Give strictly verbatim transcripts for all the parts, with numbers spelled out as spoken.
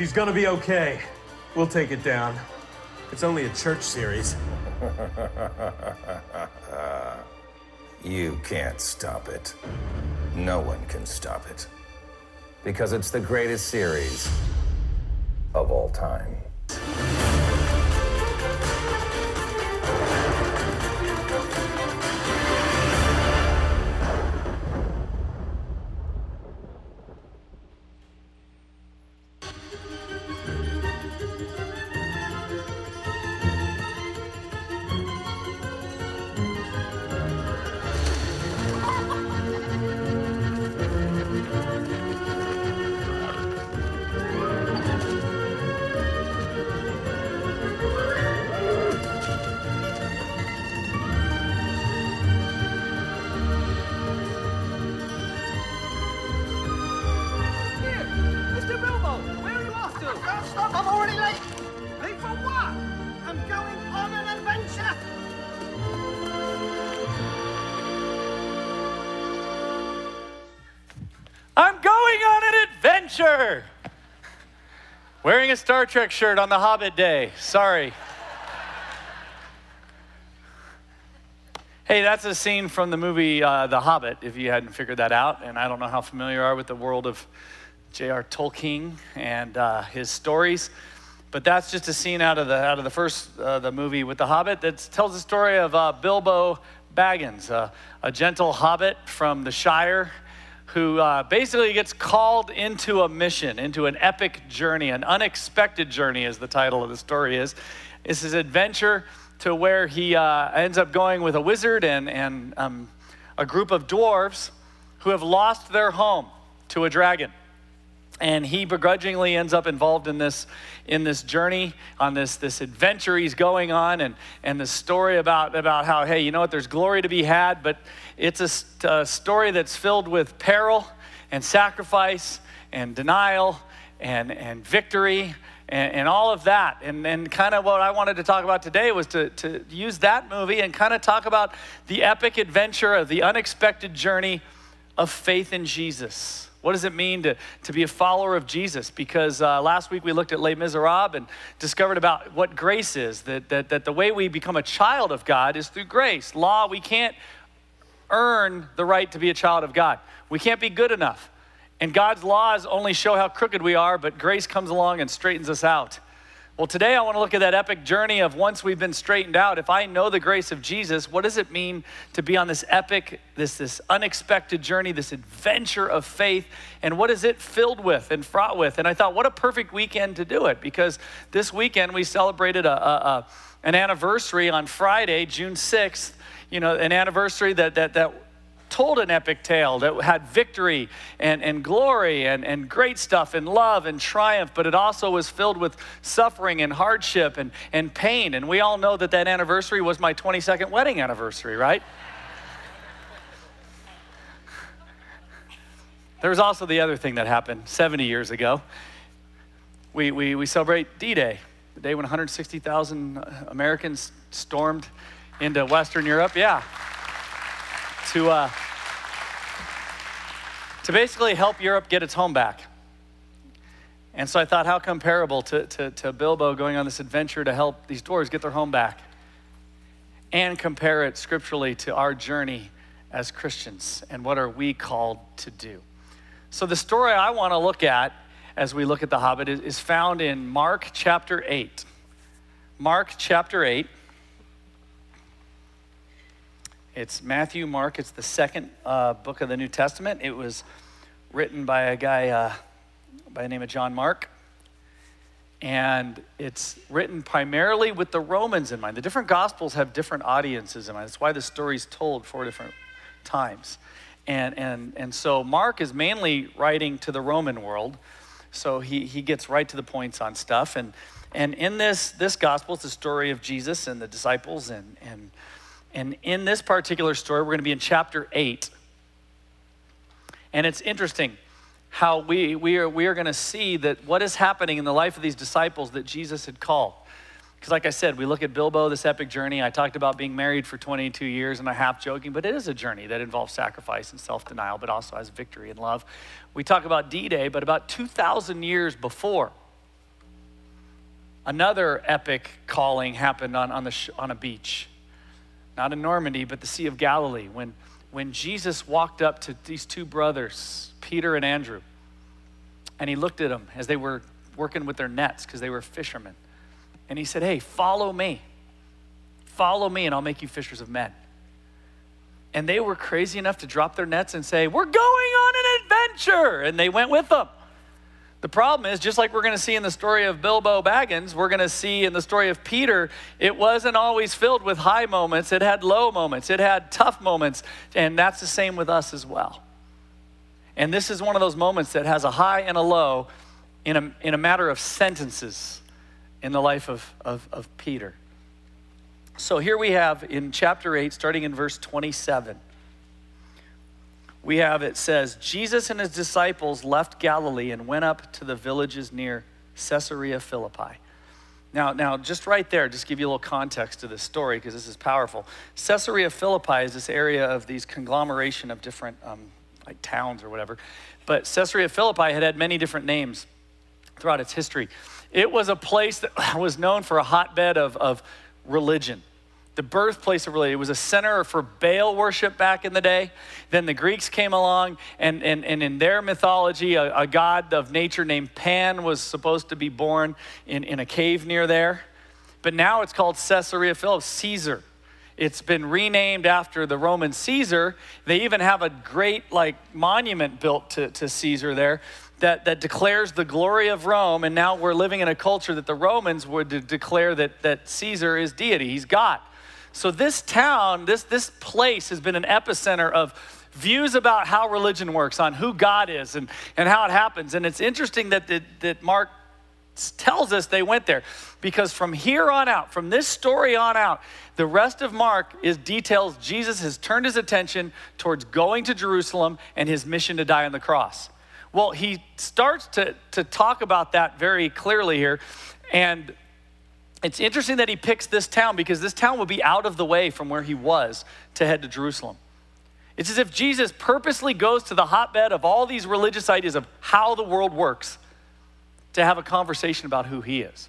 She's gonna be okay. We'll take it down. It's only a church series. You can't stop it. No one can stop it. Because it's the greatest series of all time. I'm going on an adventure. Wearing a Star Trek shirt on the Hobbit day. Sorry. Hey, that's a scene from the movie uh, The Hobbit, if you hadn't figured that out. And I don't know how familiar you are with the world of J R Tolkien and uh, his stories, but that's just a scene out of the out of the first uh, the movie with The Hobbit that tells the story of uh, Bilbo Baggins, uh, a gentle hobbit from the Shire, who uh, basically gets called into a mission, into an epic journey, an unexpected journey, as the title of the story is. It's his adventure to where he uh, ends up going with a wizard and, and um, a group of dwarves who have lost their home to a dragon. And he begrudgingly ends up involved in this in this journey, on this this adventure he's going on, and and the story about about how, hey, you know what, there's glory to be had, but it's a, a story that's filled with peril and sacrifice and denial and and victory and, and all of that. And and kind of what I wanted to talk about today was to to use that movie and kind of talk about the epic adventure of the unexpected journey of faith in Jesus. What does it mean to, to be a follower of Jesus? Because uh, last week we looked at Les Miserables and discovered about what grace is, that, that, that the way we become a child of God is through grace. Law, we can't earn the right to be a child of God. We can't be good enough. And God's laws only show how crooked we are, but grace comes along and straightens us out. Well, today I want to look at that epic journey of once we've been straightened out. If I know the grace of Jesus, what does it mean to be on this epic, this, this unexpected journey, this adventure of faith, and what is it filled with and fraught with? And I thought, what a perfect weekend to do it, because this weekend we celebrated a, a, a an anniversary on Friday, June sixth, you know, an anniversary that that that told an epic tale that had victory and, and glory and, and great stuff and love and triumph, but it also was filled with suffering and hardship and, and pain. And we all know that that anniversary was my twenty-second wedding anniversary, right? There was also the other thing that happened seventy years ago. We, we, we celebrate D-Day, the day when one hundred sixty thousand Americans stormed into Western Europe. Yeah. To, uh, to basically help Europe get its home back. And so I thought, how comparable to, to, to Bilbo going on this adventure to help these dwarves get their home back, and compare it scripturally to our journey as Christians and what are we called to do. So the story I want to look at as we look at the Hobbit is, is found in Mark chapter eight. Mark chapter eight. It's Matthew, Mark. It's the second uh, book of the New Testament. It was written by a guy uh, by the name of John Mark. And it's written primarily with the Romans in mind. The different Gospels have different audiences in mind. That's why the story's told four different times. And and and so Mark is mainly writing to the Roman world. So he he gets right to the points on stuff. And and in this this Gospel, it's the story of Jesus and the disciples and and And in this particular story, we're going to be in chapter eight. And it's interesting how we, we are, we are going to see that what is happening in the life of these disciples that Jesus had called. Because like I said, we look at Bilbo, this epic journey. I talked about being married for twenty-two years and a half joking, but it is a journey that involves sacrifice and self-denial, but also has victory and love. We talk about D-Day, but about two thousand years before Another epic calling happened on, on, the sh- on a beach. Not in Normandy, but the Sea of Galilee, when, when Jesus walked up to these two brothers, Peter and Andrew, and he looked at them as they were working with their nets because they were fishermen. And he said, hey, follow me. Follow me and I'll make you fishers of men. And they were crazy enough to drop their nets and say, we're going on an adventure. And they went with them. The problem is, just like we're going to see in the story of Bilbo Baggins, we're going to see in the story of Peter, it wasn't always filled with high moments. It had low moments. It had tough moments. And that's the same with us as well. And this is one of those moments that has a high and a low in a, in a matter of sentences in the life of, of, of Peter. So here we have in chapter eight, starting in verse twenty-seven, we have, it says, Jesus and his disciples left Galilee and went up to the villages near Caesarea Philippi. Now, now, just right there, just give you a little context to this story because this is powerful. Caesarea Philippi is this area of these conglomeration of different um, like towns or whatever. But Caesarea Philippi had had many different names throughout its history. It was a place that was known for a hotbed of, of religion. The birthplace of religion. It was a center for Baal worship back in the day. Then the Greeks came along, and, and, and in their mythology, a, a god of nature named Pan was supposed to be born in, in a cave near there. But now it's called Caesarea Philippi, Caesar. It's been renamed after the Roman Caesar. They even have a great like monument built to, to Caesar there that, that declares the glory of Rome. And now we're living in a culture that the Romans would de- declare that, that Caesar is deity, he's God. So this town, this, this place has been an epicenter of views about how religion works, on who God is and, and how it happens. And it's interesting that, that, that Mark tells us they went there, because from here on out, from this story on out, the rest of Mark is details Jesus has turned his attention towards going to Jerusalem and his mission to die on the cross. Well, he starts to, to talk about that very clearly here. And it's interesting that he picks this town because this town would be out of the way from where he was to head to Jerusalem. It's as if Jesus purposely goes to the hotbed of all these religious ideas of how the world works to have a conversation about who he is.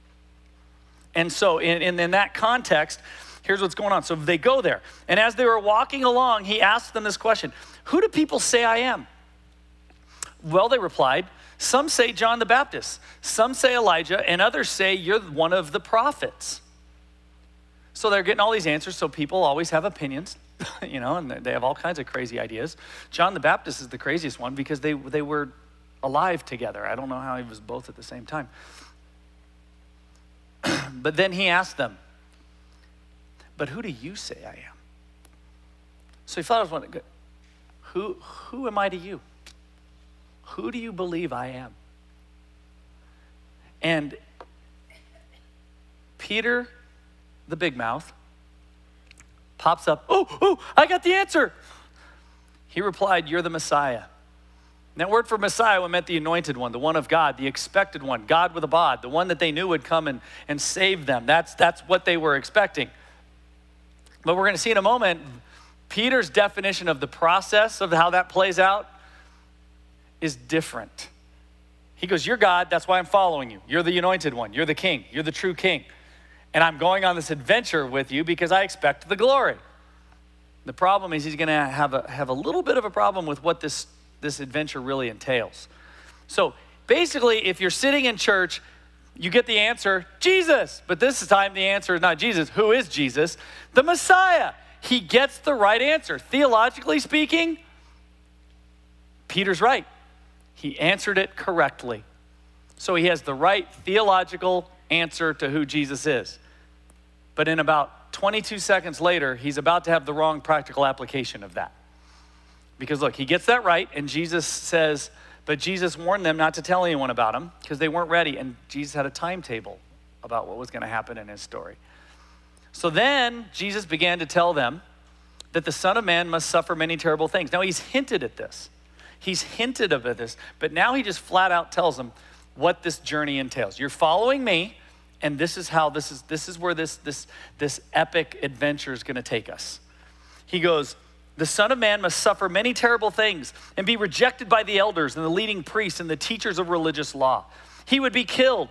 And so in, in, in that context, here's what's going on. So they go there. And as they were walking along, he asked them this question: who do people say I am? Well, they replied, some say John the Baptist, some say Elijah, and others say you're one of the prophets. So they're getting all these answers. So people always have opinions, you know, and they have all kinds of crazy ideas. John the Baptist is the craziest one because they, they were alive together. I don't know how he was both at the same time. But then he asked them, but who do you say I am? So he thought I was wondering, who, who am I to you? Who do you believe I am? And Peter, the big mouth, pops up, oh, oh, I got the answer. He replied, you're the Messiah. And that word for Messiah meant the anointed one, the one of God, the expected one, God with a bod, the one that they knew would come and, and save them. That's, that's what they were expecting. But we're going to see in a moment, Peter's definition of the process of how that plays out is different. He goes, you're God, that's why I'm following you. You're the anointed one. You're the king. You're the true king. And I'm going on this adventure with you because I expect the glory. The problem is he's going to have a, have a little bit of a problem with what this, this adventure really entails. So basically, if you're sitting in church, you get the answer, Jesus. But this time the answer is not Jesus. Who is Jesus? The Messiah. He gets the right answer. Theologically speaking, Peter's right. He answered it correctly. So he has the right theological answer to who Jesus is. But in about twenty-two seconds later, he's about to have the wrong practical application of that. Because look, he gets that right, and Jesus says, but Jesus warned them not to tell anyone about him because they weren't ready, and Jesus had a timetable about what was going to happen in his story. So then Jesus began to tell them that the Son of Man must suffer many terrible things. Now he's hinted at this. He's hinted about this, but now he just flat out tells them what this journey entails. You're following me, and this is how this is this is where this this this epic adventure is going to take us. He goes, the Son of Man must suffer many terrible things and be rejected by the elders and the leading priests and the teachers of religious law. He would be killed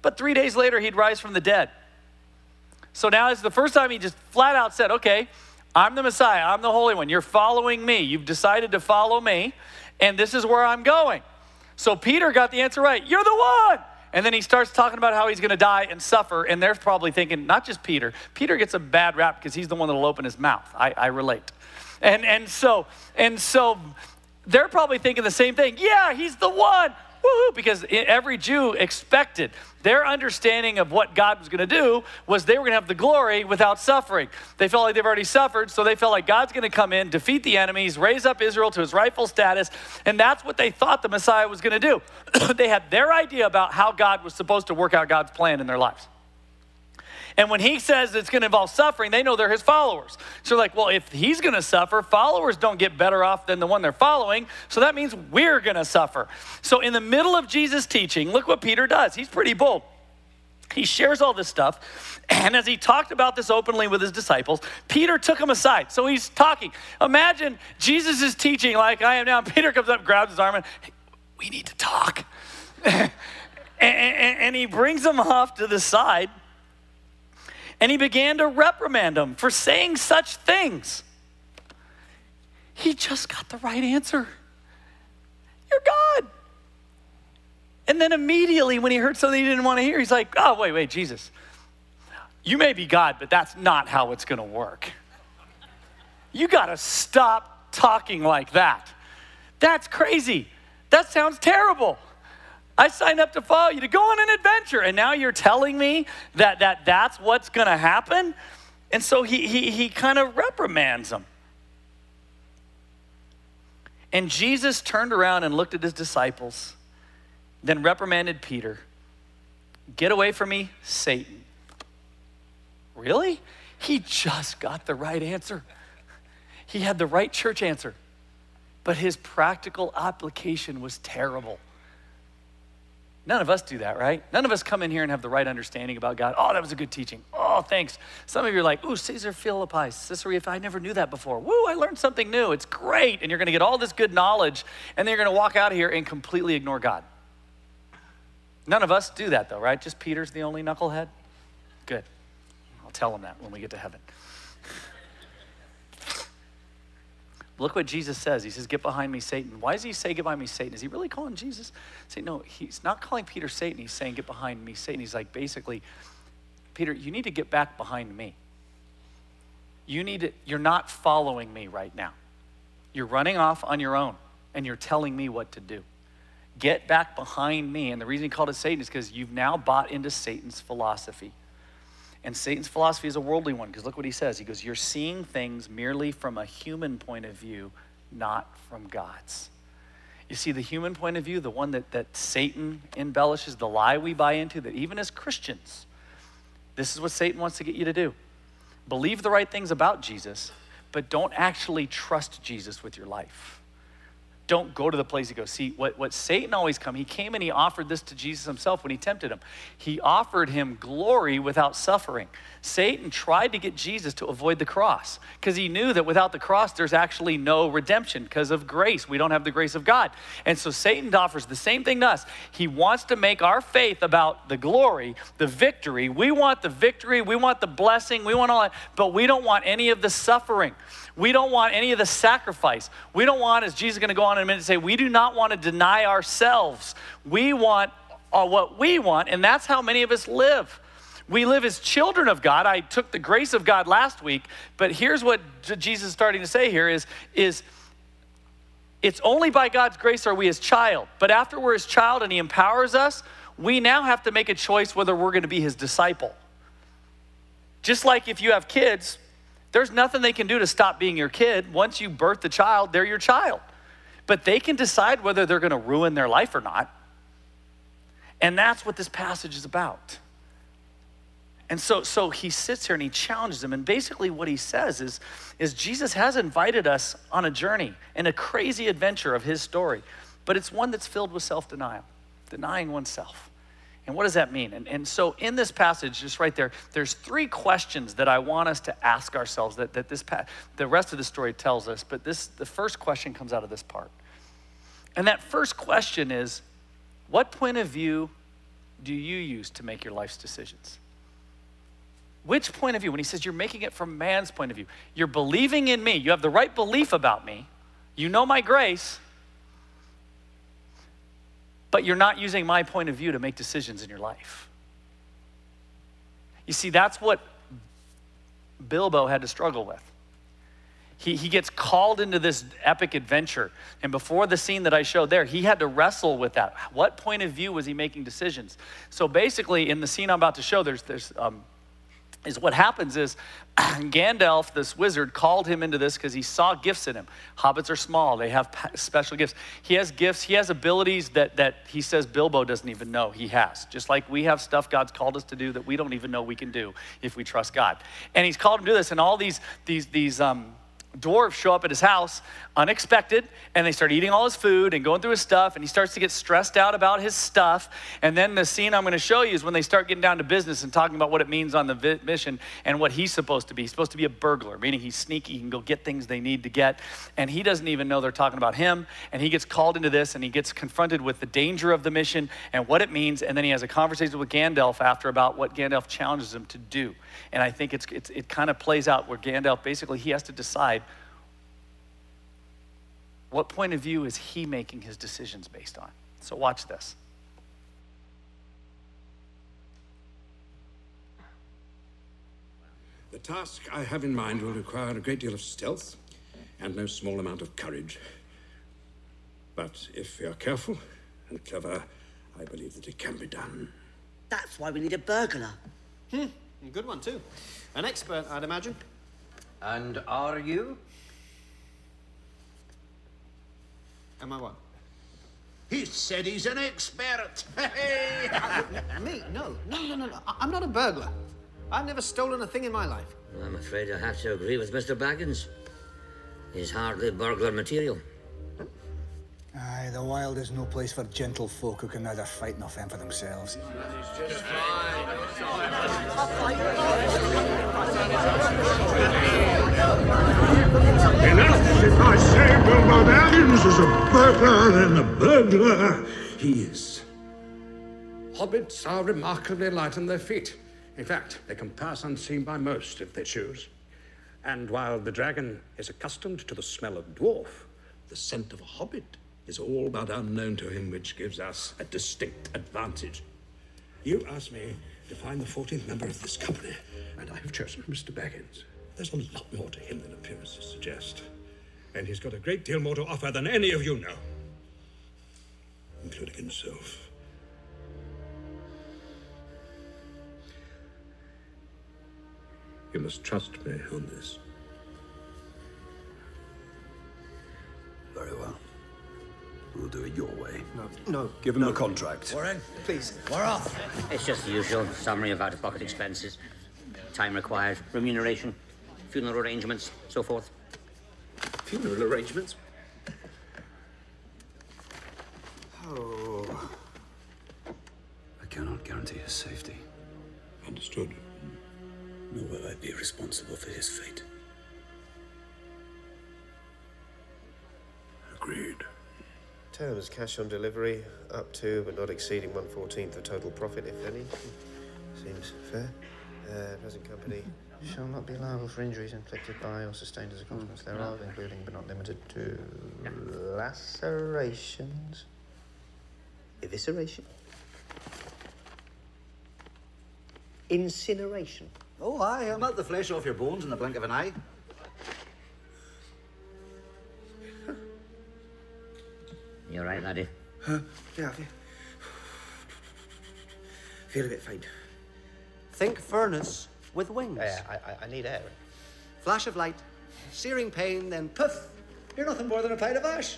but three days later, he'd rise from the dead. So now it's the first time he just flat out said, okay, I'm the Messiah, I'm the Holy One, you're following me, you've decided to follow me, and this is where I'm going. So Peter got the answer right, you're the one. And then he starts talking about how he's gonna die and suffer, and they're probably thinking, not just Peter, Peter gets a bad rap because he's the one that'll open his mouth. I, I relate. And, and, so, and so they're probably thinking the same thing, yeah, he's the one. Woohoo, because every Jew expected, their understanding of what God was gonna do was they were gonna have the glory without suffering. They felt like they've already suffered, so they felt like God's gonna come in, defeat the enemies, raise up Israel to his rightful status, and that's what they thought the Messiah was gonna do. They had their idea about how God was supposed to work out God's plan in their lives. And when he says it's gonna involve suffering, they know they're his followers. So like, well, if he's gonna suffer, followers don't get better off than the one they're following, so that means we're gonna suffer. So in the middle of Jesus' teaching, look what Peter does. He's pretty bold. He shares all this stuff, and as he talked about this openly with his disciples, Peter took him aside. So he's talking. Imagine Jesus is teaching like I am now, and Peter comes up, grabs his arm, and hey, we need to talk. and, and, and he brings him off to the side, and he began to reprimand him for saying such things. He just got the right answer. You're God. And then immediately when he heard something he didn't want to hear, he's like, oh, wait, wait, Jesus. You may be God, but that's not how it's gonna work. You gotta stop talking like that. That's crazy. That sounds terrible. I signed up to follow you, to go on an adventure, and now you're telling me that, that that's what's gonna happen? And so he, he, he kind of reprimands him. And Jesus turned around and looked at his disciples, then reprimanded Peter. Get away from me, Satan. Really? He just got the right answer. He had the right church answer, but his practical application was terrible. None of us do that, right? None of us come in here and have the right understanding about God. Oh, that was a good teaching. Oh, thanks. Some of you are like, ooh, Caesar Philippi, Caesarea, I never knew that before. Woo, I learned something new. It's great. And you're gonna get all this good knowledge, and then you're gonna walk out of here and completely ignore God. None of us do that though, right? Just Peter's the only knucklehead? Good. I'll tell him that when we get to heaven. Look what Jesus says. He says, get behind me, Satan. Why does he say, get behind me, Satan? Is he really calling Jesus? Say, no, he's not calling Peter Satan. He's saying, get behind me, Satan. He's like, basically, Peter, you need to get back behind me. You need to, you're not following me right now. You're running off on your own, and you're telling me what to do. Get back behind me. And the reason he called it Satan is because you've now bought into Satan's philosophy. And Satan's philosophy is a worldly one, because look what he says. He goes, you're seeing things merely from a human point of view, not from God's. You see, the human point of view, the one that, that Satan embellishes, the lie we buy into, that even as Christians, this is what Satan wants to get you to do. Believe the right things about Jesus, but don't actually trust Jesus with your life. Don't go to the place he goes. See, what, what Satan always come, he came and he offered this to Jesus himself when he tempted him. He offered him glory without suffering. Satan tried to get Jesus to avoid the cross because he knew that without the cross, there's actually no redemption because of grace. We don't have the grace of God. And so Satan offers the same thing to us. He wants to make our faith about the glory, the victory. We want the victory. We want the blessing. We want all that, but we don't want any of the suffering. We don't want any of the sacrifice. We don't want, as Jesus is going to go on in a minute, to say, we do not want to deny ourselves. We want uh, what we want, and that's how many of us live. We live as children of God. I took the grace of God last week, but here's what Jesus is starting to say here is, is it's only by God's grace are we his child. But after we're his child and he empowers us, we now have to make a choice whether we're going to be his disciple. Just like if you have kids, there's nothing they can do to stop being your kid. Once you birth the child, they're your child. But they can decide whether they're gonna ruin their life or not. And that's what this passage is about. And so, so he sits here and he challenges them. And basically what he says is, is Jesus has invited us on a journey and a crazy adventure of his story. But it's one that's filled with self-denial, denying oneself. And what does that mean? And, and so in this passage, just right there, there's three questions that I want us to ask ourselves that, that this pa- the rest of the story tells us, but this the first question comes out of this part. And that first question is, what point of view do you use to make your life's decisions? Which point of view? When he says you're making it from man's point of view, you're believing in me. You have the right belief about me. You know my grace. But you're not using my point of view to make decisions in your life. You see, that's what Bilbo had to struggle with. He, he gets called into this epic adventure. And before the scene that I showed there, he had to wrestle with that. What point of view was he making decisions? So basically, in the scene I'm about to show, there's, there's um, is what happens is Gandalf, this wizard, called him into this because he saw gifts in him. Hobbits are small. They have special gifts. He has gifts. He has abilities that, that he says Bilbo doesn't even know he has. Just like we have stuff God's called us to do that we don't even know we can do if we trust God. And he's called him to do this. And all these, these, these um, dwarves show up at his house unexpected, and they start eating all his food and going through his stuff, and he starts to get stressed out about his stuff. And then the scene I'm going to show you is when they start getting down to business and talking about what it means on the vi- mission and what he's supposed to be. He's supposed to be a burglar, meaning he's sneaky, he can go get things they need to get, and he doesn't even know they're talking about him. And he gets called into this, and he gets confronted with the danger of the mission and what it means. And then he has a conversation with Gandalf after about what Gandalf challenges him to do. And I think it's, it's it kind of plays out where Gandalf basically he has to decide what point of view is he making his decisions based on. So watch this. The task I have in mind will require a great deal of stealth and no small amount of courage. But if we are careful and clever, I believe that it can be done. That's why we need a burglar. Hmm, good one too. An expert, I'd imagine. And are you? Am I what? He said he's an expert. Me? No, no, no, no, no. I- I'm not a burglar. I've never stolen a thing in my life. Well, I'm afraid I have to agree with Mister Baggins. He's hardly burglar material. Aye, the wild is no place for gentle folk who can neither fight nor fend for themselves. Enough! If I say Bilbo Baggins is a burglar, then a burglar he is. Hobbits are remarkably light on their feet. In fact, they can pass unseen by most if they choose. And while the dragon is accustomed to the smell of dwarf, the scent of a hobbit is all but unknown to him, which gives us a distinct advantage. You asked me to find the fourteenth member of this company, and I have chosen Mister Baggins. There's a lot more to him than appearances suggest. And he's got a great deal more to offer than any of you know, including himself. You must trust me on this. Very well. We'll do it your way. No, no. Give him no. the contract. Warren, please. We're off. It's just the usual summary of out-of-pocket expenses, time required, remuneration, funeral arrangements, so forth. Funeral arrangements? Oh. I cannot guarantee his safety. Understood. Nor will I be responsible for his fate. Agreed. Terms, cash on delivery, up to but not exceeding one fourteenth of total profit, if any. Seems fair. Uh, present company shall not be liable for injuries inflicted by or sustained as a consequence thereof, including but not limited to lacerations, evisceration, incineration. Oh, aye, I'll melt the flesh off your bones in the blink of an eye. You all right, laddie? Huh? Yeah, I feel... feel a bit faint. Think furnace with wings. Yeah, I, I, I need air. Flash of light, searing pain, then poof, you're nothing more than a plate of ash.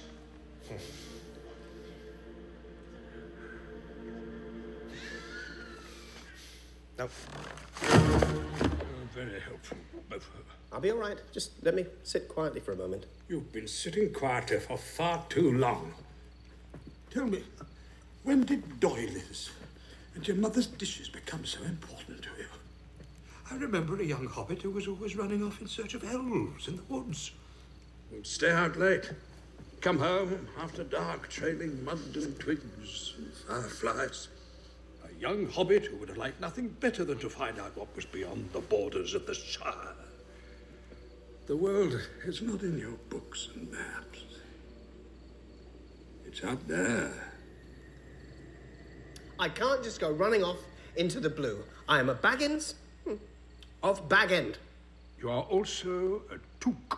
No. Very helpful, both of you. I'll be all right. Just let me sit quietly for a moment. You've been sitting quietly for far too long. Tell me, when did doilies and your mother's dishes become so important to you? I remember a young hobbit who was always running off in search of elves in the woods. Would stay out late, come home after dark, trailing mud and twigs and fireflies. I a young hobbit who would have liked nothing better than to find out what was beyond the borders of the Shire. The world is not in your books and maps. It's out there. I can't just go running off into the blue. I am a Baggins hmm, of Bag End. You are also a Took.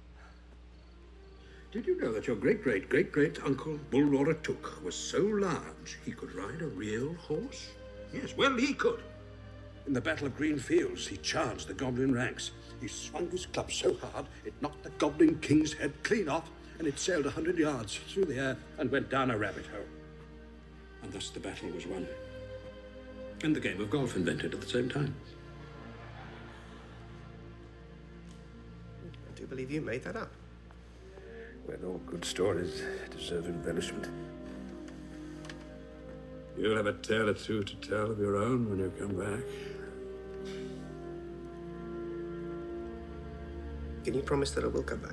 Did you know that your great-great-great-great-uncle Bullroarer Took was so large he could ride a real horse? Yes, well, he could. In the Battle of Green Fields, he charged the goblin ranks. He swung his club so hard, it knocked the Goblin King's head clean off, and it sailed a hundred yards through the air and went down a rabbit hole. And thus the battle was won. And the game of golf invented at the same time. I do believe you made that up. Well, all good stories deserve embellishment. You'll have a tale or two to tell of your own when you come back. Can you promise that I will come back?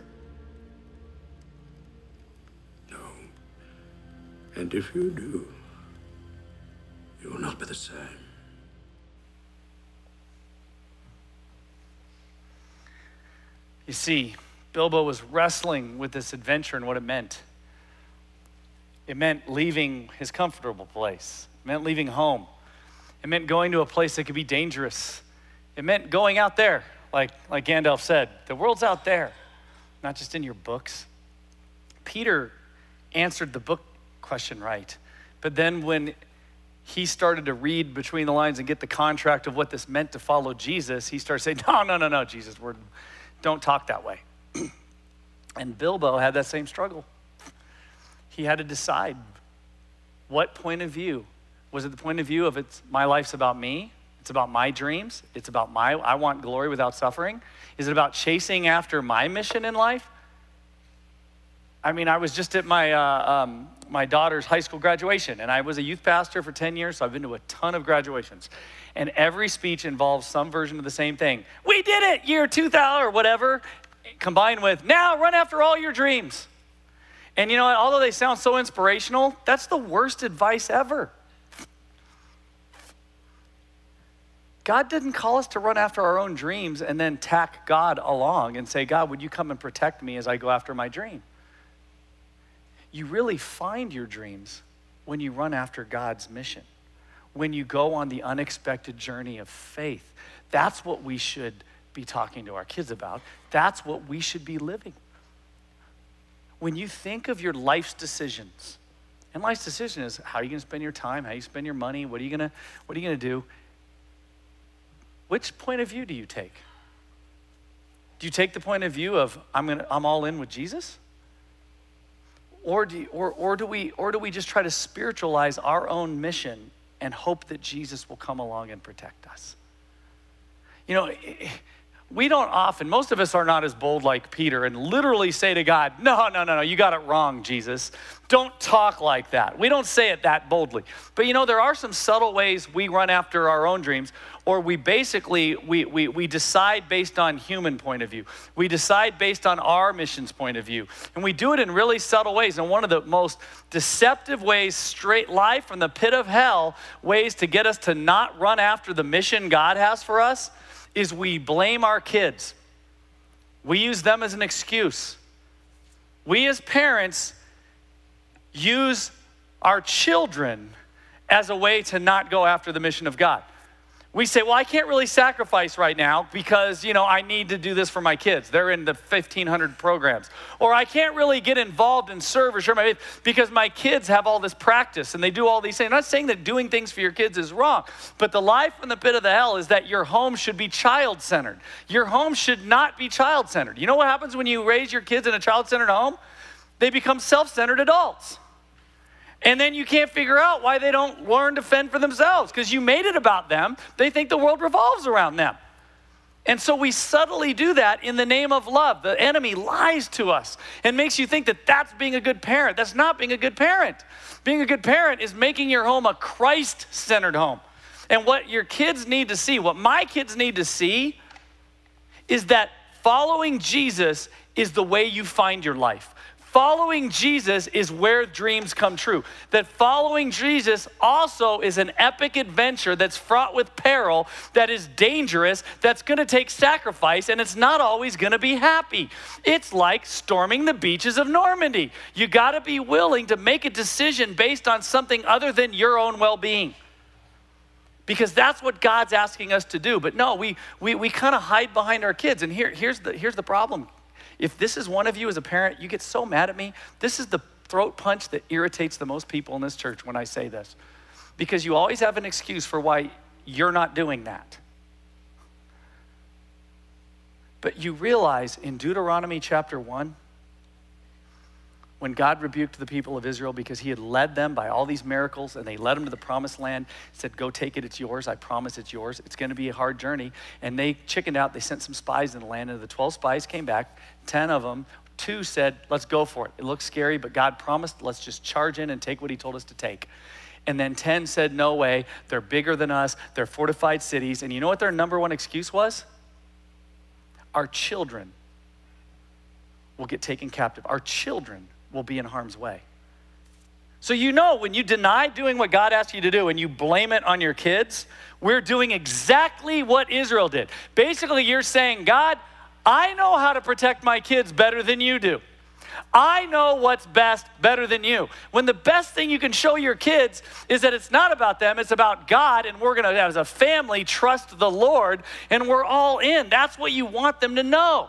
No. And if you do, you will not be the same. You see, Bilbo was wrestling with this adventure and what it meant. It meant leaving his comfortable place. It meant leaving home. It meant going to a place that could be dangerous. It meant going out there, like, like Gandalf said. The world's out there, not just in your books. Peter answered the book question right. But then when he started to read between the lines and get the contract of what this meant to follow Jesus, he started saying, no, no, no, no, Jesus, we're, don't talk that way. And Bilbo had that same struggle. He had to decide what point of view. Was it the point of view of it's my life's about me? It's about my dreams? It's about my, I want glory without suffering? Is it about chasing after my mission in life? I mean, I was just at my uh, um, my daughter's high school graduation, and I was a youth pastor for ten years, so I've been to a ton of graduations. And every speech involves some version of the same thing. We did it, year two thousand or whatever, combined with, now run after all your dreams. And you know what, although they sound so inspirational, that's the worst advice ever. God didn't call us to run after our own dreams and then tack God along and say, God, would you come and protect me as I go after my dream? You really find your dreams when you run after God's mission, when you go on the unexpected journey of faith. That's what we should be talking to our kids about. That's what we should be living. When you think of your life's decisions, and life's decision is how are you going to spend your time, how you spend your money, what are you going to what are you going to do? Which point of view do you take? Do you take the point of view of I'm going to I'm all in with Jesus? Or do you, or or do we or do we just try to spiritualize our own mission and hope that Jesus will come along and protect us? You know, we don't often, most of us are not as bold like Peter and literally say to God, no, no, no, no, you got it wrong, Jesus. Don't talk like that. We don't say it that boldly. But you know, there are some subtle ways we run after our own dreams, or we basically, we, we, we decide based on human point of view. We decide based on our mission's point of view. And we do it in really subtle ways. And one of the most deceptive ways, straight live from the pit of hell, ways to get us to not run after the mission God has for us, is we blame our kids. We use them as an excuse. We as parents use our children as a way to not go after the mission of God. We say, well, I can't really sacrifice right now because, you know, I need to do this for my kids. They're in the fifteen hundred programs. Or I can't really get involved and serve or share my faith because my kids have all this practice and they do all these things. I'm not saying that doing things for your kids is wrong, but the life in the pit of the hell is that your home should be child-centered. Your home should not be child-centered. You know what happens when you raise your kids in a child-centered home? They become self-centered adults. And then you can't figure out why they don't learn to fend for themselves because you made it about them. They think the world revolves around them. And so we subtly do that in the name of love. The enemy lies to us and makes you think that that's being a good parent. That's not being a good parent. Being a good parent is making your home a Christ-centered home. And what your kids need to see, what my kids need to see, is that following Jesus is the way you find your life. following Jesus is where dreams come true. That following Jesus also is an epic adventure that's fraught with peril, that is dangerous, that's gonna take sacrifice, and it's not always gonna be happy. It's like storming the beaches of Normandy. You gotta be willing to make a decision based on something other than your own well-being. Because that's what God's asking us to do. But no, we we we kind of hide behind our kids. And here, here's the here's the problem. If this is one of you as a parent, you get so mad at me. This is the throat punch that irritates the most people in this church when I say this. Because you always have an excuse for why you're not doing that. But you realize in Deuteronomy chapter one, when God rebuked the people of Israel because he had led them by all these miracles and they led them to the promised land, said, go take it, it's yours, I promise it's yours. It's gonna be a hard journey. And they chickened out, they sent some spies in the land, and the twelve spies came back, ten of them, two said, let's go for it. It looks scary, but God promised, let's just charge in and take what he told us to take. And then ten said, no way, they're bigger than us, they're fortified cities. And you know what their number one excuse was? Our children will get taken captive. Our children will be in harm's way. So you know, when you deny doing what God asked you to do and you blame it on your kids, we're doing exactly what Israel did. Basically, you're saying, God, I know how to protect my kids better than you do. I know what's best better than you. When the best thing you can show your kids is that it's not about them, it's about God, and we're gonna, as a family, trust the Lord, and we're all in. That's what you want them to know.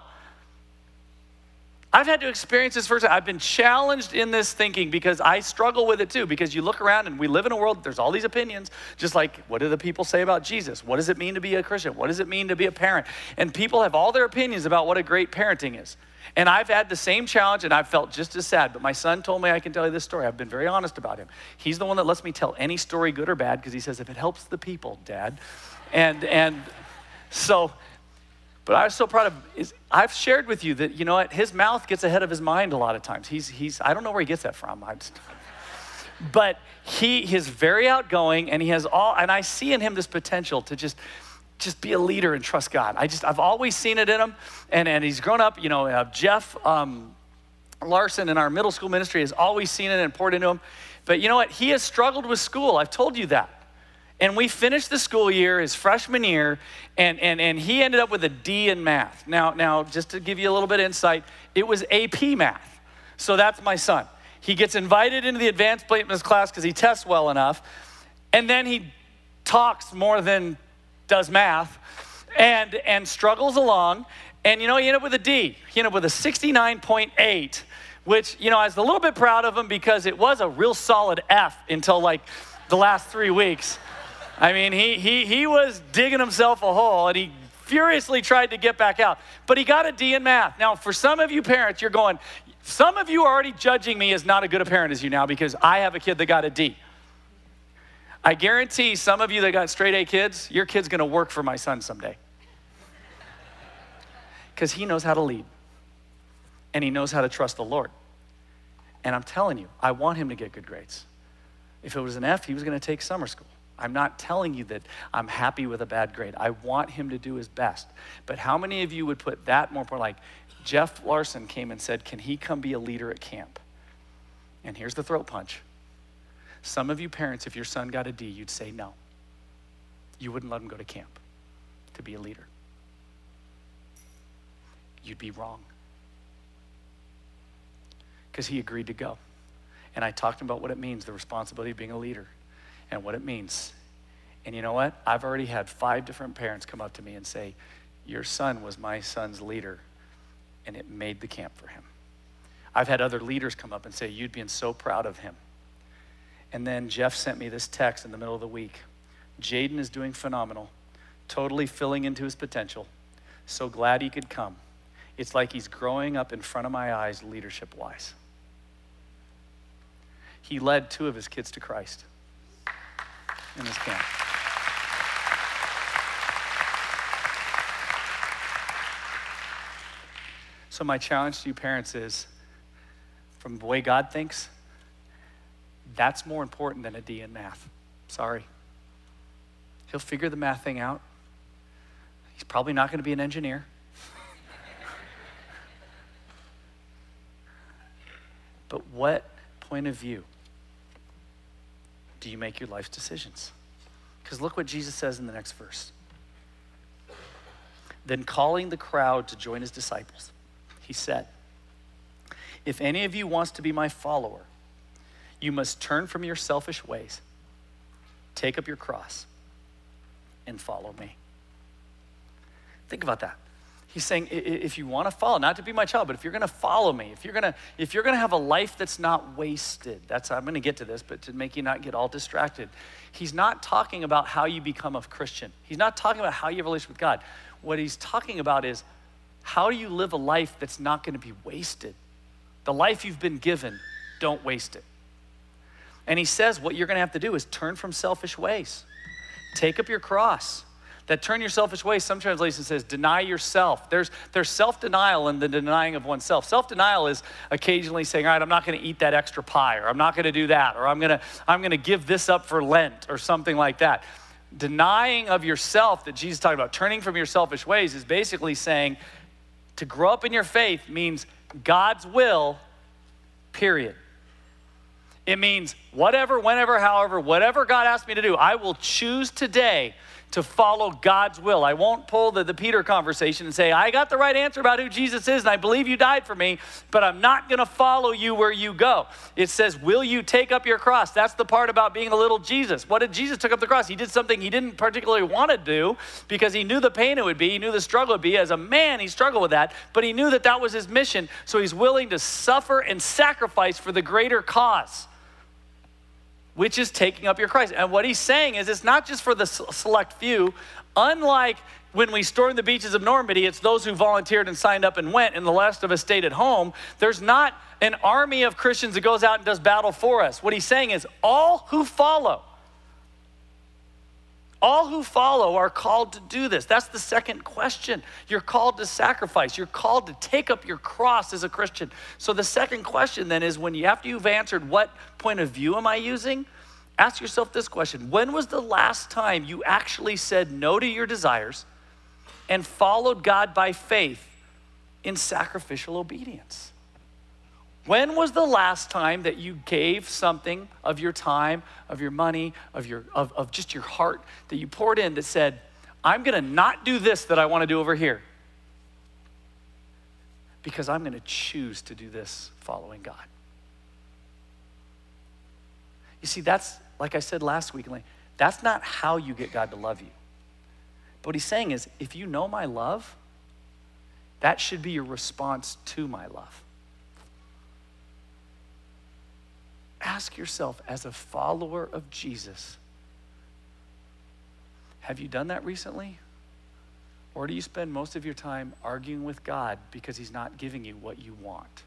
I've had to experience this firsthand. I've been challenged in this thinking because I struggle with it too, because you look around and we live in a world, there's all these opinions, just like, what do the people say about Jesus? What does it mean to be a Christian? What does it mean to be a parent? And people have all their opinions about what a great parenting is. And I've had the same challenge and I've felt just as sad, but my son told me I can tell you this story. I've been very honest about him. He's the one that lets me tell any story, good or bad, because he says, if it helps the people, Dad. And, and so, but I was so proud of, is I've shared with you that, you know what, his mouth gets ahead of his mind a lot of times. He's, he's I don't know where he gets that from. I just, but he is very outgoing, and he has all, and I see in him this potential to just, just be a leader and trust God. I just, I've always seen it in him, and, and he's grown up, you know, uh, Jeff um, Larson in our middle school ministry has always seen it and poured into him. But you know what, he has struggled with school. I've told you that. And we finished the school year, his freshman year, and, and, and he ended up with a D in math. Now, now, just to give you a little bit of insight, it was A P math. So that's my son. He gets invited into the advanced placement class because he tests well enough, and then he talks more than does math, and, and struggles along, and you know, he ended up with a D. He ended up with a sixty-nine point eight, which, you know, I was a little bit proud of him because it was a real solid F until like the last three weeks. I mean, he, he, he was digging himself a hole, and he furiously tried to get back out. But he got a D in math. Now, for some of you parents, you're going, some of you are already judging me as not as good a parent as you now because I have a kid that got a D. I guarantee some of you that got straight A kids, your kid's gonna work for my son someday. Because he knows how to lead, and he knows how to trust the Lord. And I'm telling you, I want him to get good grades. If it was an F, he was gonna take summer school. I'm not telling you that I'm happy with a bad grade. I want him to do his best. But how many of you would put that more important? Like Jeff Larson came and said, can he come be a leader at camp? And here's the throat punch. Some of you parents, if your son got a D, you'd say no. You wouldn't let him go to camp to be a leader. You'd be wrong. Because he agreed to go. And I talked to him about what it means, the responsibility of being a leader. And what it means. And you know what? I've already had five different parents come up to me and say, your son was my son's leader, and it made the camp for him. I've had other leaders come up and say, you'd been so proud of him. And then Jeff sent me this text in the middle of the week. Jaden is doing phenomenal, totally filling into his potential. So glad he could come. It's like he's growing up in front of my eyes leadership-wise. He led two of his kids to Christ in this camp. So my challenge to you parents is, from the way God thinks, that's more important than a D in math. Sorry. He'll figure the math thing out. He's probably not going to be an engineer. But what point of view do you make your life decisions? Because look what Jesus says in the next verse. Then calling the crowd to join his disciples, he said, if any of you wants to be my follower, you must turn from your selfish ways, take up your cross, and follow me. Think about that. He's saying, if you want to follow, not to be my child, but if you're going to follow me, if you're going to, if you're going to have a life that's not wasted, that's, I'm going to get to this, but to make you not get all distracted. He's not talking about how you become a Christian. He's not talking about how you have a relationship with God. What he's talking about is how do you live a life that's not going to be wasted? The life you've been given, don't waste it. And he says what you're going to have to do is turn from selfish ways. Take up your cross. That turn your selfish ways, some translation says deny yourself. There's, there's self-denial in the denying of oneself. Self-denial is occasionally saying, all right, I'm not going to eat that extra pie, or I'm not going to do that, or I'm going to I'm going to give this up for Lent, or something like that. Denying of yourself that Jesus talked about, turning from your selfish ways, is basically saying to grow up in your faith means God's will, period. It means whatever, whenever, however, whatever God asked me to do, I will choose today to follow God's will. I won't pull the, the Peter conversation and say, I got the right answer about who Jesus is and I believe you died for me, but I'm not going to follow you where you go. It says, will you take up your cross? That's the part about being a little Jesus. What did Jesus took up the cross? He did something he didn't particularly want to do because he knew the pain it would be. He knew the struggle would be. As a man, he struggled with that, but he knew that that was his mission. So he's willing to suffer and sacrifice for the greater cause, which is taking up your cross. And what he's saying is it's not just for the select few. Unlike when we stormed the beaches of Normandy, it's those who volunteered and signed up and went, and the rest of us stayed at home. There's not an army of Christians that goes out and does battle for us. What he's saying is all who follow, all who follow are called to do this. That's the second question. You're called to sacrifice. You're called to take up your cross as a Christian. So the second question then is, when you, after you've answered what point of view am I using, ask yourself this question. When was the last time you actually said no to your desires and followed God by faith in sacrificial obedience? When was the last time that you gave something of your time, of your money, of your of, of just your heart that you poured in that said, I'm going to not do this that I want to do over here because I'm going to choose to do this following God? You see, that's, like I said last week, that's not how you get God to love you. But what he's saying is, if you know my love, that should be your response to my love. Ask yourself, as a follower of Jesus, have you done that recently? Or do you spend most of your time arguing with God because he's not giving you what you want?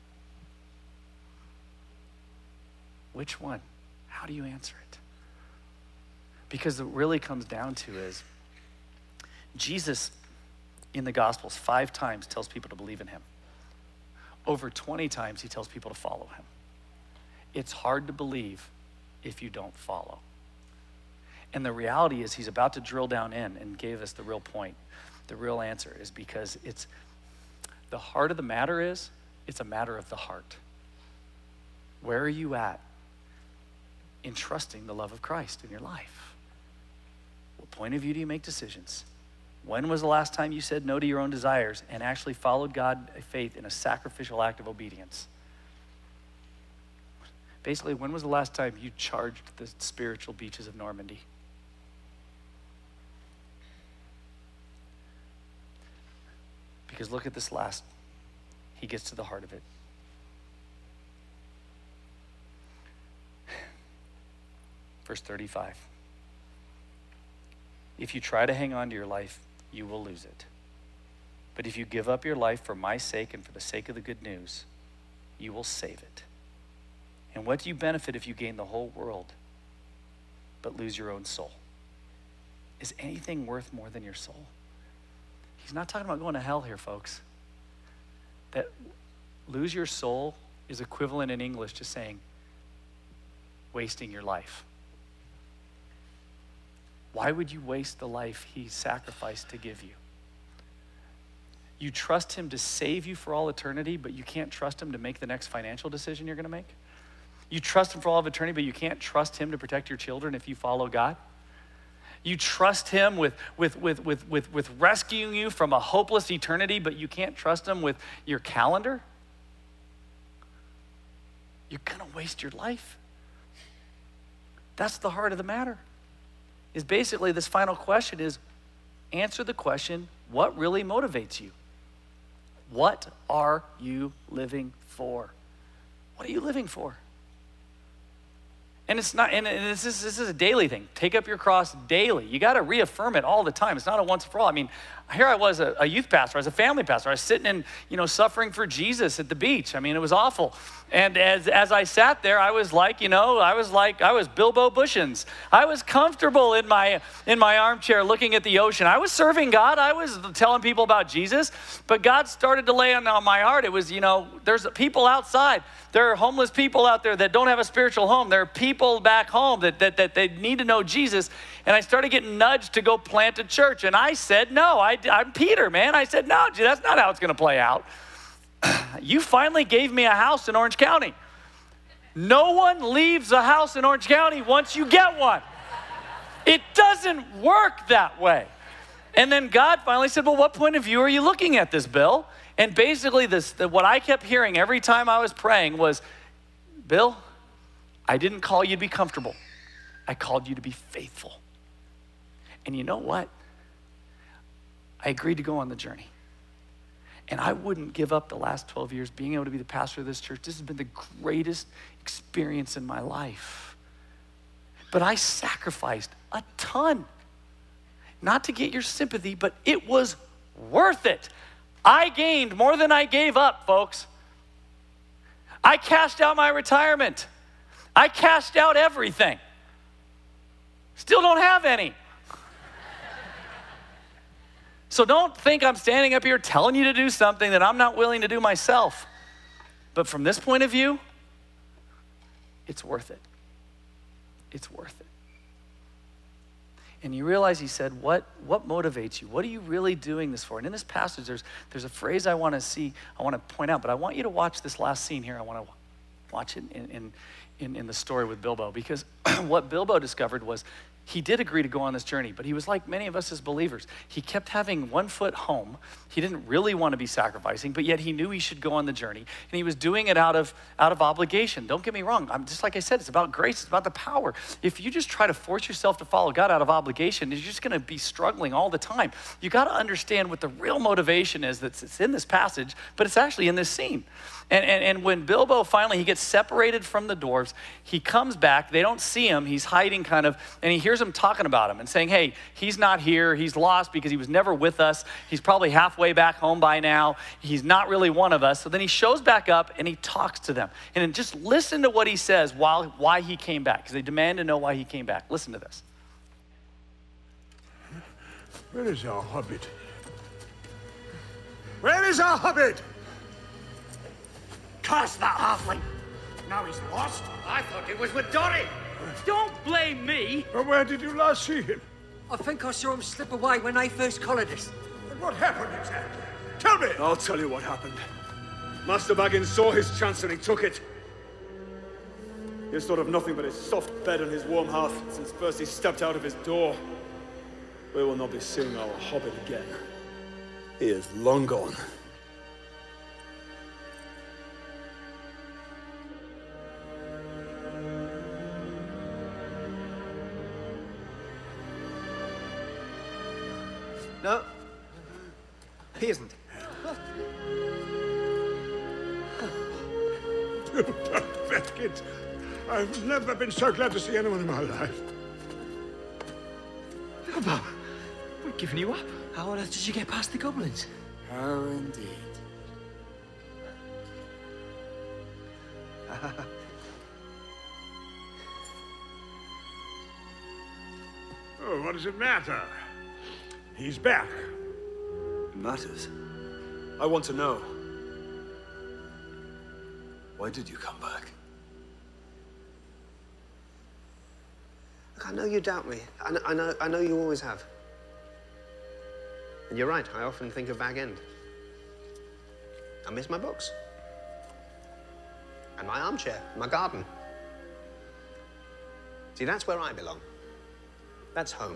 Which one? How do you answer it? Because it really comes down to is, Jesus in the Gospels five times tells people to believe in him. Over twenty times he tells people to follow him. It's hard to believe if you don't follow. And the reality is he's about to drill down in and gave us the real point. The real answer is because it's, the heart of the matter is, it's a matter of the heart. Where are you at in trusting the love of Christ in your life? What point of view do you make decisions? When was the last time you said no to your own desires and actually followed God by faith in a sacrificial act of obedience? Basically, when was the last time you charged the spiritual beaches of Normandy? Because look at this last, he gets to the heart of it. Verse thirty-five. If you try to hang on to your life, you will lose it. But if you give up your life for my sake and for the sake of the good news, you will save it. And what do you benefit if you gain the whole world but lose your own soul? Is anything worth more than your soul? He's not talking about going to hell here, folks. That lose your soul is equivalent in English to saying wasting your life. Why would you waste the life he sacrificed to give you? You trust him to save you for all eternity, but you can't trust him to make the next financial decision you're gonna make? You trust him for all of eternity, but you can't trust him to protect your children if you follow God? You trust him with, with, with, with, with, with rescuing you from a hopeless eternity, but you can't trust him with your calendar? You're gonna waste your life. That's the heart of the matter. Is basically this final question is, answer the question, what really motivates you? What are you living for? What are you living for? And it's not, and this is, this is a daily thing. Take up your cross daily. You got to reaffirm it all the time. It's not a once for all. I mean, here I was a, a youth pastor, I was a family pastor. I was sitting in, you know, suffering for Jesus at the beach. I mean, it was awful. And as, as I sat there, I was like, you know, I was like, I was Bilbo Bushins. I was comfortable in my, in my armchair looking at the ocean. I was serving God. I was telling people about Jesus. But God started to lay on, on my heart. It was, you know, there's people outside. There are homeless people out there that don't have a spiritual home. There are people back home that, that, that they need to know Jesus. And I started getting nudged to go plant a church. And I said, no, I, I'm Peter, man. I said, no, that's not how it's going to play out. You finally gave me a house in Orange County. No one leaves a house in Orange County once you get one. It doesn't work that way. And then God finally said, well, what point of view are you looking at this, Bill? And basically this, the, what I kept hearing every time I was praying was, Bill, I didn't call you to be comfortable. I called you to be faithful. And you know what? I agreed to go on the journey. And I wouldn't give up the last twelve years being able to be the pastor of this church. This has been the greatest experience in my life. But I sacrificed a ton. Not to get your sympathy, but it was worth it. I gained more than I gave up, folks. I cashed out my retirement. I cashed out everything. Still don't have any. So don't think I'm standing up here telling you to do something that I'm not willing to do myself. But from this point of view, it's worth it. It's worth it. And you realize he said, what, what motivates you? What are you really doing this for? And in this passage, there's, there's a phrase I want to see, I want to point out, but I want you to watch this last scene here. I want to watch it in, in, in, in the story with Bilbo, because what Bilbo discovered was he did agree to go on this journey, but he was like many of us as believers. He kept having one foot home. He didn't really want to be sacrificing, but yet he knew he should go on the journey. And he was doing it out of, out of obligation. Don't get me wrong. I'm just like I said, it's about grace. It's about the power. If you just try to force yourself to follow God out of obligation, you're just going to be struggling all the time. You got to understand what the real motivation is that's it's in this passage, but it's actually in this scene. And, and, and when Bilbo finally, he gets separated from the dwarves, he comes back, they don't see him, he's hiding kind of, and he hears them talking about him and saying, hey, he's not here, he's lost because he was never with us, he's probably halfway back home by now, he's not really one of us. So then he shows back up and he talks to them. And then just listen to what he says while why he came back, because they demand to know why he came back. Listen to this. Where is our hobbit? Where is our hobbit? Curse that halfling! Now he's lost. I thought he was with Dory. Don't blame me. But where did you last see him? I think I saw him slip away when they first collared us. And what happened exactly? Tell me! I'll tell you what happened. Master Baggins saw his chance and he took it. He has thought of nothing but his soft bed and his warm hearth since first he stepped out of his door. We will not be seeing our hobbit again. He is long gone. No, he isn't. Beckett, I've never been so glad to see anyone in my life. Bilbo, we've given you up. How on earth did you get past the goblins? How indeed. Oh, what does it matter? He's back. It matters. I want to know. Why did you come back? Look, I know you doubt me. I know, I know, I know you always have. And you're right, I often think of Bag End. I miss my books. And my armchair, my garden. See, that's where I belong. That's home.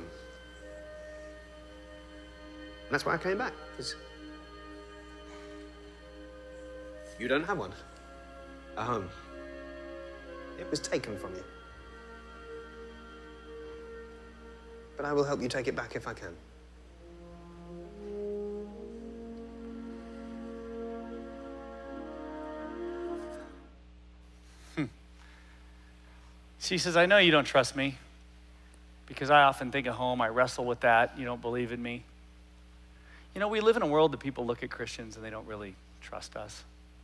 And that's why I came back, because you don't have one. A home. It was taken from you. But I will help you take it back if I can. Hmm. She says, I know you don't trust me because I often think of home. I wrestle with that. You don't believe in me. You know, we live in a world that people look at Christians and they don't really trust us.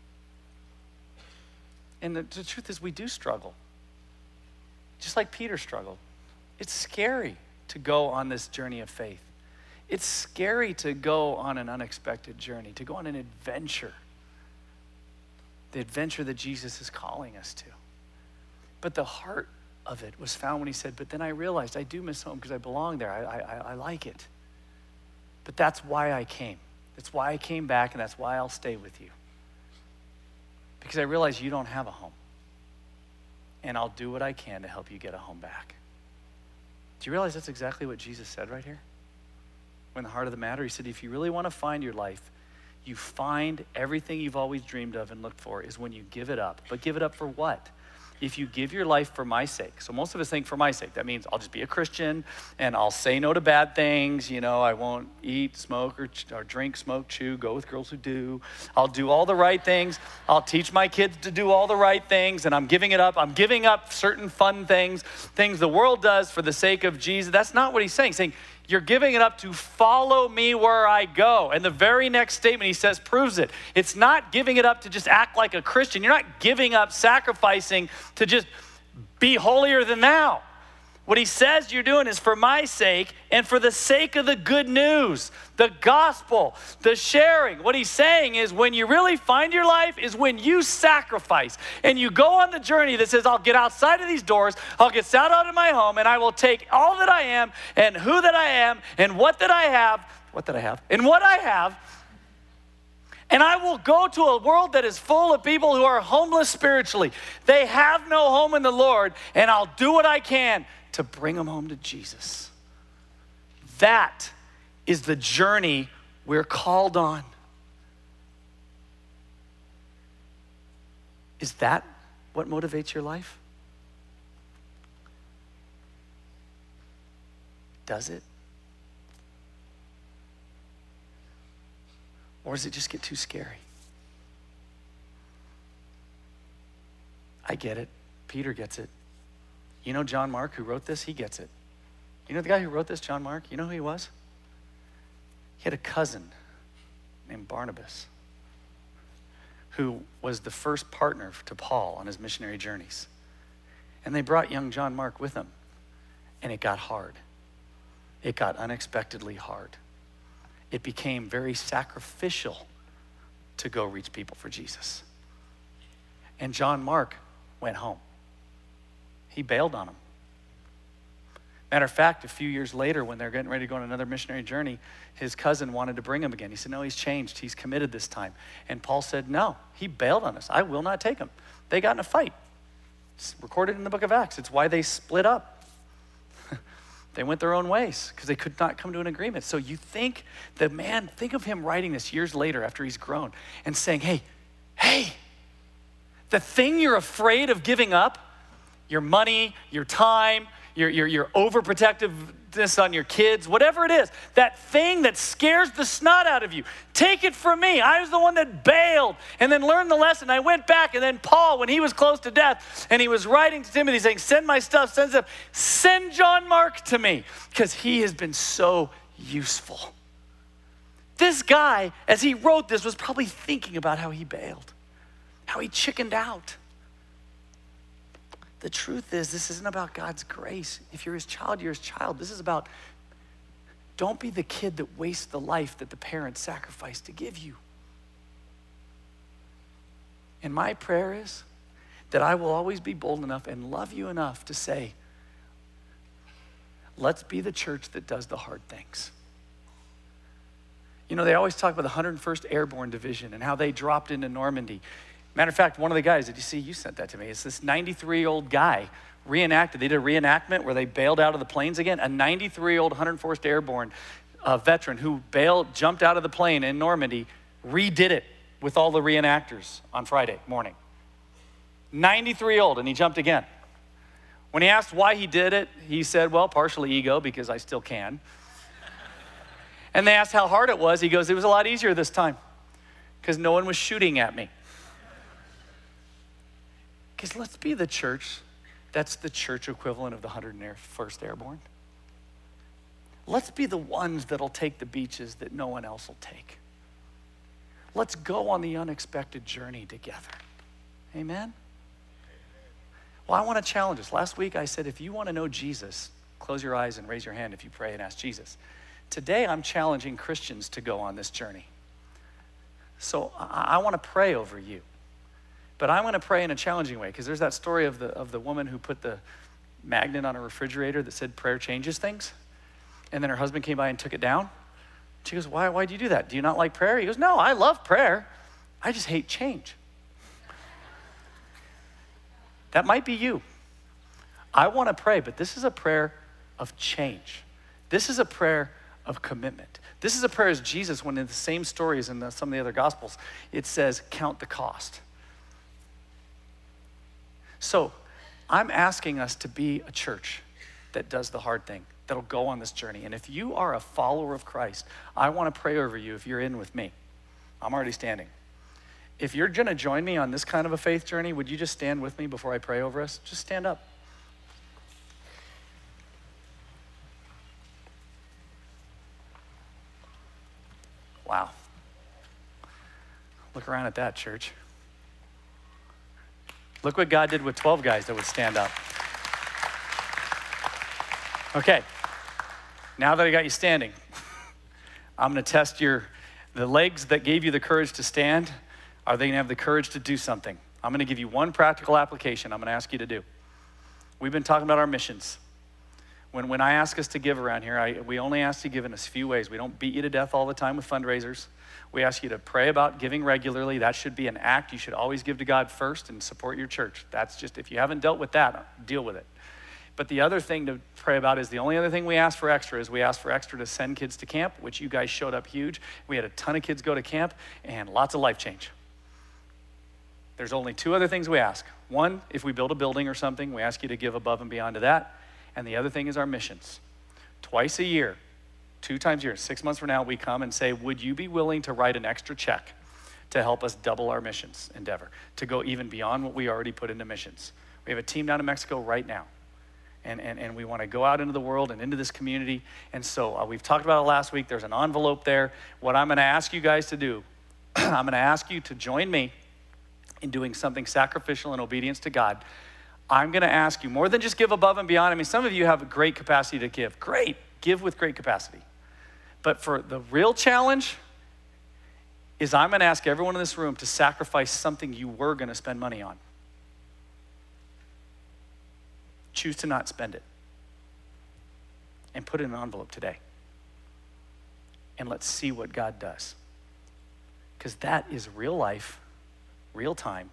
And the, the truth is, we do struggle. Just like Peter struggled. It's scary to go on this journey of faith. It's scary to go on an unexpected journey, to go on an adventure. The adventure that Jesus is calling us to. But the heart of it was found when he said, but then I realized I do miss home because I belong there. I, I, I like it. But that's why I came. That's why I came back, and that's why I'll stay with you. Because I realize you don't have a home. And I'll do what I can to help you get a home back. Do you realize that's exactly what Jesus said right here? When the heart of the matter, he said, if you really want to find your life, you find everything you've always dreamed of and looked for is when you give it up. But give it up for what? If you give your life for my sake. So most of us think for my sake. That means I'll just be a Christian and I'll say no to bad things. You know, I won't eat, smoke, or, or drink, smoke, chew, go with girls who do. I'll do all the right things. I'll teach my kids to do all the right things, and I'm giving it up. I'm giving up certain fun things, things the world does for the sake of Jesus. That's not what he's saying. He's saying, you're giving it up to follow me where I go. And the very next statement he says proves it. It's not giving it up to just act like a Christian. You're not giving up, sacrificing to just be holier than thou. What he says you're doing is for my sake and for the sake of the good news, the gospel, the sharing. What he's saying is when you really find your life is when you sacrifice and you go on the journey that says, I'll get outside of these doors, I'll get set out of my home, and I will take all that I am and who that I am and what that I have, what that I have, and what I have, and I will go to a world that is full of people who are homeless spiritually. They have no home in the Lord, and I'll do what I can to bring them home to Jesus. That is the journey we're called on. Is that what motivates your life? Does it? Or does it just get too scary? I get it. Peter gets it. You know John Mark, who wrote this? He gets it. You know the guy who wrote this, John Mark? You know who he was? He had a cousin named Barnabas who was the first partner to Paul on his missionary journeys. And they brought young John Mark with them. And it got hard. It got unexpectedly hard. It became very sacrificial to go reach people for Jesus. And John Mark went home. He bailed on him. Matter of fact, a few years later, when they're getting ready to go on another missionary journey, his cousin wanted to bring him again. He said, no, he's changed. He's committed this time. And Paul said, no, he bailed on us. I will not take him. They got in a fight. It's recorded in the book of Acts. It's why they split up. They went their own ways because they could not come to an agreement. So you think the man, think of him writing this years later after he's grown and saying, hey, hey, the thing you're afraid of giving up, your money, your time, your, your, your overprotectiveness on your kids, whatever it is, that thing that scares the snot out of you, take it from me. I was the one that bailed and then learned the lesson. I went back, and then Paul, when he was close to death, and he was writing to Timothy saying, send my stuff, send stuff, send John Mark to me, because he has been so useful. This guy, as he wrote this, was probably thinking about how he bailed, how he chickened out. The truth is, this isn't about God's grace. If you're his child, you're his child. This is about, don't be the kid that wastes the life that the parents sacrificed to give you. And my prayer is that I will always be bold enough and love you enough to say, let's be the church that does the hard things. You You know, they always talk about the one hundred first Airborne Division and how they dropped into Normandy. Matter of fact, one of the guys, did you see, you sent that to me, it's this ninety-three-year-old guy reenacted. They did a reenactment where they bailed out of the planes again. A ninety-three-year-old one hundred first Airborne uh, veteran who bailed, jumped out of the plane in Normandy, redid it with all the reenactors on Friday morning. ninety-three-year-old, and he jumped again. When he asked why he did it, he said, well, partially ego, because I still can. And they asked how hard it was. He goes, it was a lot easier this time, because no one was shooting at me. Because let's be the church that's the church equivalent of the one hundred first Airborne. Let's be the ones that'll take the beaches that no one else will take. Let's go on the unexpected journey together. Amen? Well, I want to challenge us. Last week I said, if you want to know Jesus, close your eyes and raise your hand if you pray and ask Jesus. Today I'm challenging Christians to go on this journey. So I, I want to pray over you. But I'm going to pray in a challenging way, because there's that story of the, of the woman who put the magnet on a refrigerator that said prayer changes things. And then her husband came by and took it down. She goes, why, why do you do that? Do you not like prayer? He goes, no, I love prayer. I just hate change. That might be you. I want to pray, but this is a prayer of change. This is a prayer of commitment. This is a prayer as Jesus, when in the same stories in the, some of the other Gospels, it says, count the cost. So I'm asking us to be a church that does the hard thing, that'll go on this journey. And if you are a follower of Christ, I want to pray over you if you're in with me. I'm already standing. If you're going to join me on this kind of a faith journey, would you just stand with me before I pray over us? Just stand up. Wow. Look around at that, church. Look what God did with twelve guys that would stand up. Okay, now that I got you standing, I'm gonna test your, the legs that gave you the courage to stand, are they gonna have the courage to do something? I'm gonna give you one practical application I'm gonna ask you to do. We've been talking about our missions. When, when I ask us to give around here, I, we only ask you to give in a few ways. We don't beat you to death all the time with fundraisers. We ask you to pray about giving regularly. That should be an act. You should always give to God first and support your church. That's just, if you haven't dealt with that, deal with it. But the other thing to pray about is the only other thing we ask for extra is we ask for extra to send kids to camp, which you guys showed up huge. We had a ton of kids go to camp and lots of life change. There's only two other things we ask. One, if we build a building or something, we ask you to give above and beyond to that. And the other thing is our missions. Twice a year, two times a year, six months from now, we come and say, would you be willing to write an extra check to help us double our missions endeavor, to go even beyond what we already put into missions? We have a team down in Mexico right now. And, and, and we want to go out into the world and into this community. And so uh, we've talked about it last week. There's an envelope there. What I'm going to ask you guys to do, I'm going to ask you to join me in doing something sacrificial in obedience to God. I'm going to ask you, more than just give above and beyond. I mean, some of you have a great capacity to give. Great. Give with great capacity. But for the real challenge is I'm going to ask everyone in this room to sacrifice something you were going to spend money on. Choose to not spend it. And put it in an envelope today. And let's see what God does. Because that is real life, real time,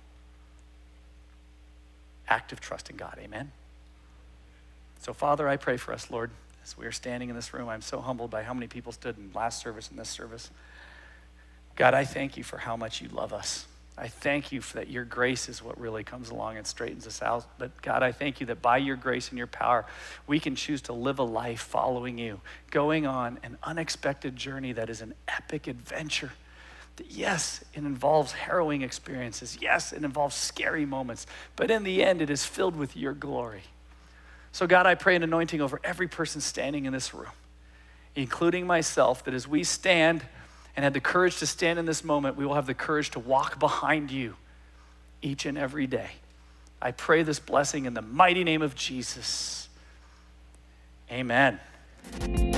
active trust in God, amen? So Father, I pray for us, Lord, as we are standing in this room. I'm so humbled by how many people stood in last service and this service. God, I thank you for how much you love us. I thank you for that your grace is what really comes along and straightens us out. But God, I thank you that by your grace and your power, we can choose to live a life following you, going on an unexpected journey that is an epic adventure. Yes, it involves harrowing experiences. Yes, it involves scary moments. But in the end, it is filled with your glory. So God, I pray an anointing over every person standing in this room, including myself, that as we stand and had the courage to stand in this moment, we will have the courage to walk behind you each and every day. I pray this blessing in the mighty name of Jesus. Amen.